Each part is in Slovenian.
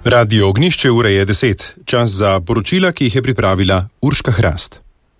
Radio Ognjišče, ura je 10. Čas za poročila, ki jih je pripravila Urška Hrast.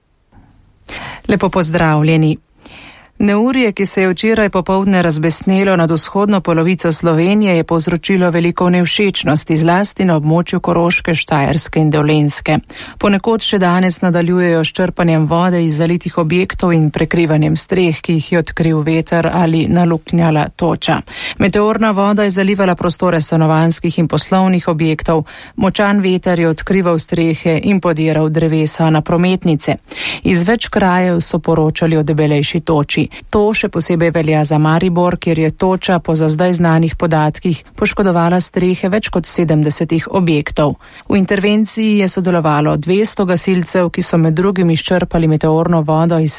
Lepo pozdravljeni. Neurje, ki se je včeraj popoldne razbesnelo nad vzhodno polovico Slovenije, je povzročilo veliko nevšečnosti, zlasti na območju Koroške, Štajerske in Dolenjske. Ponekod še danes nadaljujejo s črpanjem vode iz zalitih objektov in prekrivanjem streh, ki jih je odkril veter ali naluknjala toča. Meteorna voda je zalivala prostore stanovanjskih in poslovnih objektov, močan veter je odkrival strehe in podiral drevesa na prometnice. Iz več krajev so poročali o debelejši toči. To še posebej velja za Maribor, kjer je toča po za zdaj znanih podatkih poškodovala strehe več kot 70 objektov. V intervenciji je sodelovalo 200 gasilcev, ki so med drugim izčrpali meteorno vodo iz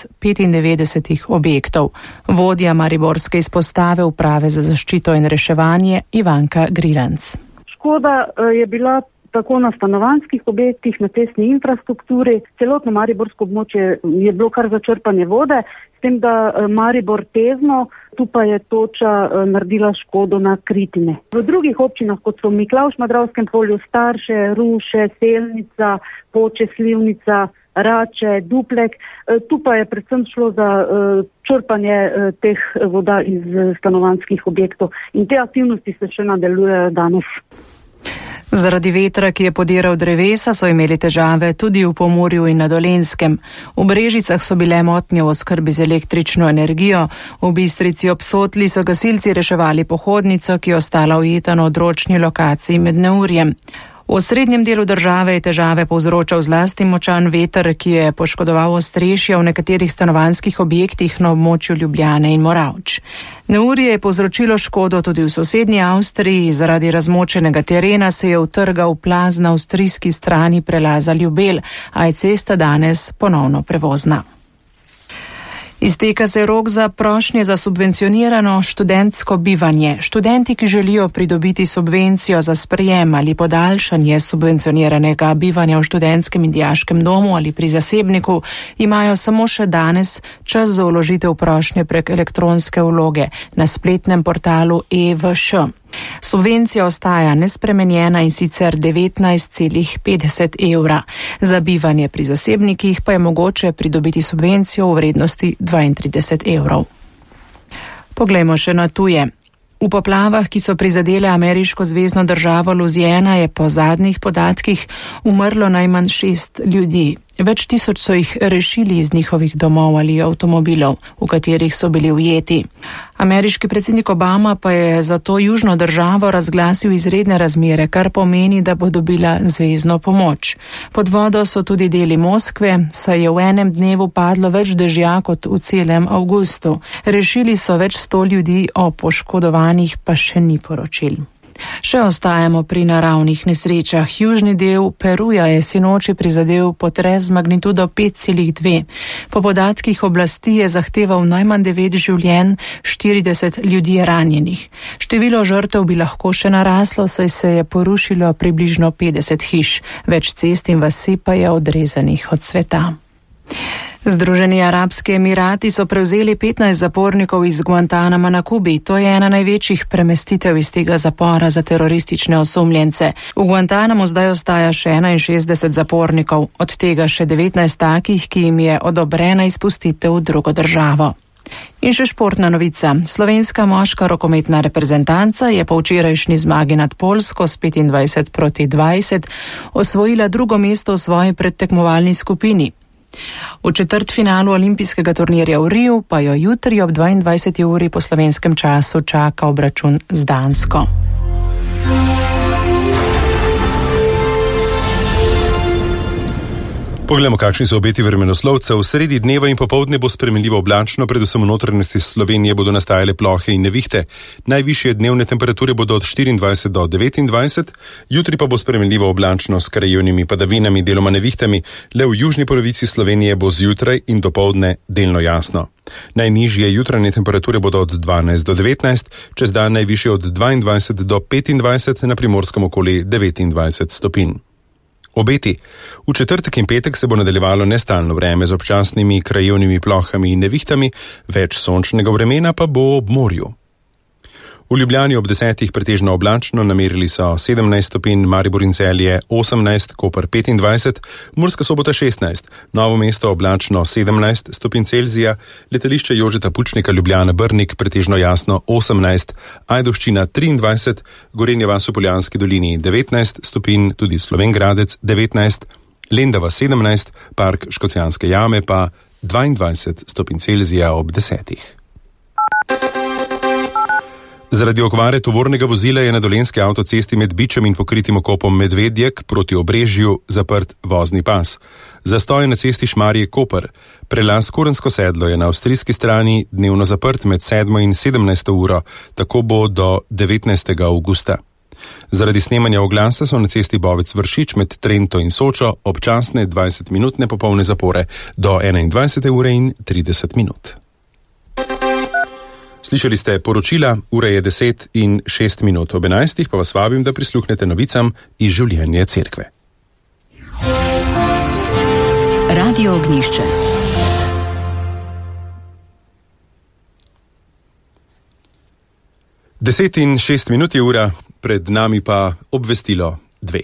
95 objektov. Vodja mariborske izpostave Uprave za zaščito in reševanje Ivanka Grilanc. Škoda je bila tako na stanovanjskih objektih, na cestni infrastrukturi. Celotno mariborsko območje je bilo kar za črpanje vode, s tem, da Maribor Tezno, tu pa je toča naredila škodo na Kritine. V drugih občinah, kot so Miklavž na Dravskem polju, Starše, Ruše, Selnica, Poče, Slivnica, Rače, Duplek, tu pa je predvsem šlo za črpanje teh voda iz stanovanjskih objektov in te aktivnosti se še nadaljujejo danes. Zaradi vetra, ki je podiral drevesa, so imeli težave tudi v Pomurju in na Dolenjskem. V Brežicah so bile motnje v oskrbi z električno energijo, v Bistrici ob Sotli so gasilci reševali pohodnico, ki je ostala ujeta na odročni lokaciji med neurjem. V osrednjem delu države je težave povzročal zlasti močan veter, ki je poškodoval ostrešja v nekaterih stanovanjskih objektih na območju Ljubljane in Moravč. Neurje je povzročilo škodo tudi v sosednji Avstriji, zaradi razmočenega terena se je utrgal plaz na avstrijski strani prelaza Ljubelj, a je cesta danes ponovno prevozna. Izteka se rok za prošnje za subvencionirano študentsko bivanje. Študenti, ki želijo pridobiti subvencijo za sprejem ali podaljšanje subvencioniranega bivanja v študentskem in dijaškem domu ali pri zasebniku, imajo samo še danes čas za vložitev prošnje prek elektronske vloge na spletnem portalu EVŠ. Subvencija ostaja nespremenjena in sicer 19,50 evra. Za bivanje pri zasebnikih pa je mogoče pridobiti subvencijo v vrednosti 32 evrov. Poglejmo še na tuje. V poplavah, ki so prizadele ameriško zvezno državo Louisiana, je po zadnjih podatkih umrlo najmanj 6 ljudi. Več tisoč so jih rešili iz njihovih domov ali avtomobilov, v katerih so bili ujeti. Ameriški predsednik Obama pa je za to južno državo razglasil izredne razmere, kar pomeni, da bo dobila zvezno pomoč. Pod vodo so tudi deli Moskve, saj je v enem dnevu padlo več dežja kot v celem avgustu. Rešili so več 100 ljudi, o poškodovanih pa še ni poročil. Še ostajamo pri naravnih nesrečah. Južni del Peruja je sinoči prizadel potres z magnitudo 5,2. Po podatkih oblasti je zahteval najmanj 9 življenj, 40 ljudi je ranjenih. Število žrtev bi lahko še naraslo, saj se je porušilo približno 50 hiš. Več cest in vasi pa je odrezanih od sveta. Združeni arabski emirati so prevzeli 15 zapornikov iz Guantanama na Kubi. To je ena največjih premestitev iz tega zapora za teroristične osumljence. V Guantanamu zdaj ostaja še 61 zapornikov, od tega še 19 takih, ki jim je odobrena izpustitev v drugo državo. In še športna novica. Slovenska moška rokometna reprezentanca je po včerajšnji zmagi nad Poljsko s 25-20 osvojila drugo mesto v svoji predtekmovalni skupini. V četrtfinalu olimpijskega turnirja v Riju pa jo jutri ob 22. uri po slovenskem času čaka obračun z Dansko. Poglejmo, kakšni so obeti vremenoslovcev. Sredi dneva in popoldne bo spremenljivo oblačno, predvsem v notranjosti Slovenije bodo nastajale plohe in nevihte. Najvišje dnevne temperature bodo od 24 do 29, jutri pa bo spremenljivo oblačno s krajevnimi padavinami, deloma nevihtami. Le v južni polovici Slovenije bo zjutraj in dopoldne delno jasno. Najnižje jutranje temperature bodo od 12 do 19, čez dan najvišje od 22 do 25, na Primorskem okoli 29 stopinj. Obeti. V četrtek in petek se bo nadaljevalo nestalno vreme z občasnimi krajevnimi plohami in nevihtami, več sončnega vremena pa bo ob morju. V Ljubljani ob 10 pretežno oblačno, namerili so 17 stopinj, Maribor in Celje 18, Koper 25, Murska Sobota 16, Novo mesto oblačno 17 stopinj Celzija, letališče Jožeta Pučnika Ljubljana Brnik pretežno jasno 18, Ajdovščina 23, Gorenja vas v Poljanski dolini 19 stopinj, tudi Slovenj Gradec 19, Lendava 17, Park Škocjanske jame pa 22 stopinj Celzija ob 10. Zaradi okvare tovornega vozila je na dolenjski avtocesti med Bičem in pokritim okopom Medvedjek proti Obrežju zaprt vozni pas. Zastoj na cesti Šmarje-Koper. Prelaz Korensko sedlo je na avstrijski strani dnevno zaprt med 7 in 17 uro, tako bo do 19. avgusta. Zaradi snemanja oglasa so na cesti Bovec-Vršič med Trento in Sočo občasne 20-minutne popolne zapore do 21. ure in 30 minut. Slišali ste poročila, ura je 10 in 6 minut. Ob 11. pa vas vabim, da prisluhnete novicam iz življenja cerkve. Radio Ognjišče. Deset in 6 minut je ura, pred nami pa obvestilo 2.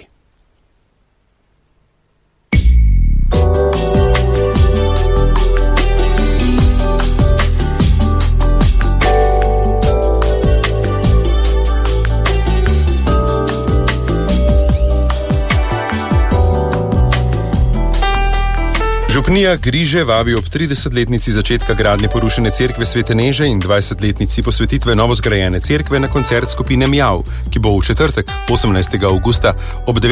Župnija Griže vabi ob 30-letnici začetka gradnje porušene cerkve Svete Neže in 20-letnici posvetitve novozgrajene cerkve na koncert skupine Mjav, ki bo v četrtek, 18. avgusta ob